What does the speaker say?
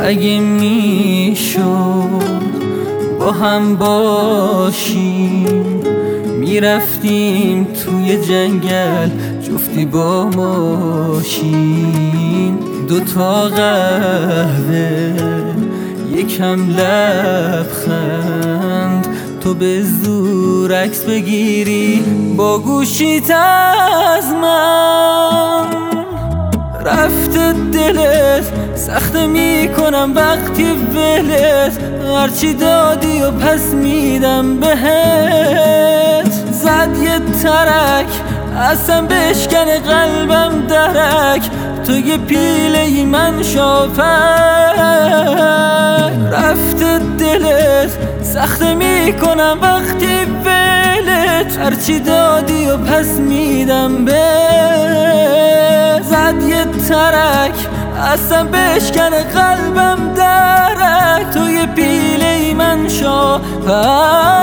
اگه میشد با هم باشیم، میرفتیم توی جنگل جفتی با ماشین، 2 تا قهوه یکم لبخند، تو به زور عکس بگیری با گوشیت از من. رفته دلت سخته میکنم وقتی ولت، هرچی دادی و پس میدم بهت. زد یه ترک اصلا بشکنه قلبم درک، تو یه پیله من شاپک. رفته دلت سخته میکنم وقتی ولت، هرچی دادی و پس میدم بهت. زد یه ترک اصلا بشکنه قلبم درک، تو یه پیله من شاپک.